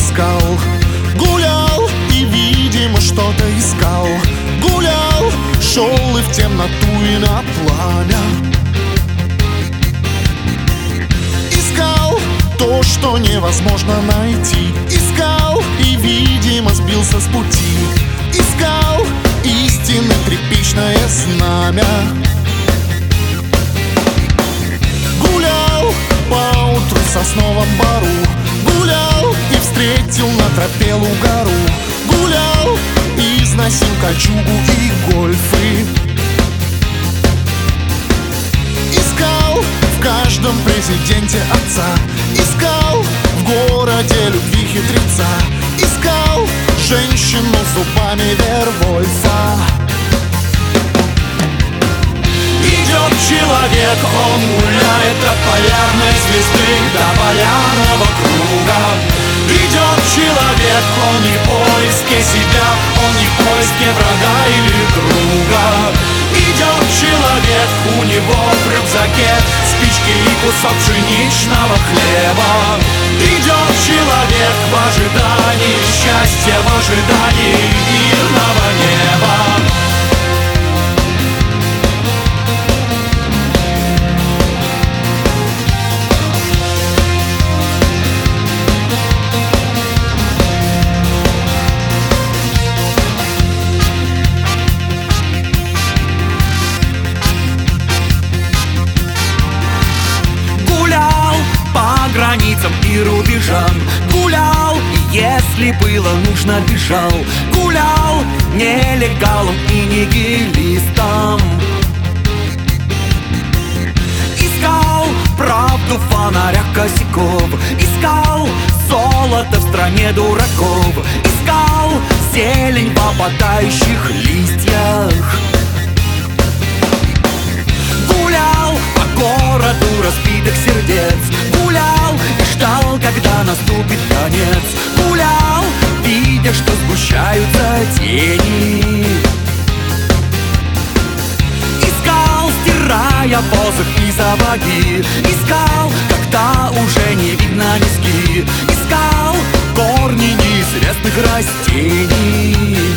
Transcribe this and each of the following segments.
искал. Гулял и, видимо, что-то искал. Гулял, шел и в темноту, и на пламя. Искал то, что невозможно найти. Искал и, видимо, сбился с пути. Искал истины тряпичное знамя. Гулял поутру в сосновом бору. Гулял и встретил на тропе лугару. Гулял и износил кольчугу и гольфы. Искал в каждом президенте отца. Искал в городе любви хитреца. Искал женщину с зубами Вервольфа. Идет человек, он гуляет от полярной звезды до полярного круга. Идет человек, он не в поиске себя, он не в поиске врага или друга. Идет человек, у него в рюкзаке спички и кусок пшеничного хлеба. Идет человек в ожидании счастья, в ожидании мирного неба. Границам и рубежам гулял, и если было нужно, бежал. Гулял нелегалом и нигилистом. Искал правду в фонарях косяков. Искал золото в стране дураков. Искал зелень в опадающих листьях. Гулял по городу разбитых сердец. Гулял и ждал, когда наступит конец. Гулял, видя, что сгущаются тени. Искал, стирая посох и сапоги. Искал, когда уже не видно низги. Искал корни неизвестных растений.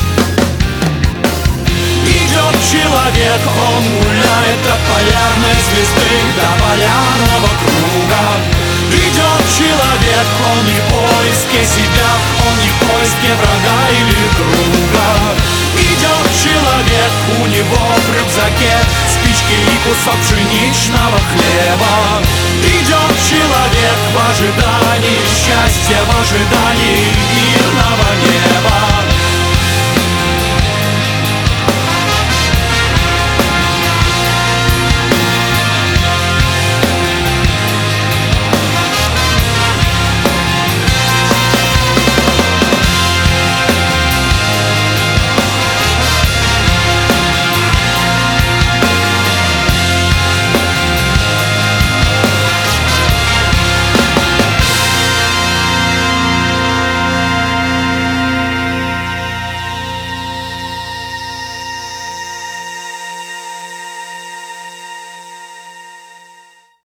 Идет человек, он гуляет от полярной звезды до полярного круга. Идет человек, он не в поиске себя, он не в поиске врага или друга. Идет человек, у него в рюкзаке спички и кусок пшеничного хлеба. Идет человек в ожидании счастья, в ожидании мирного неба.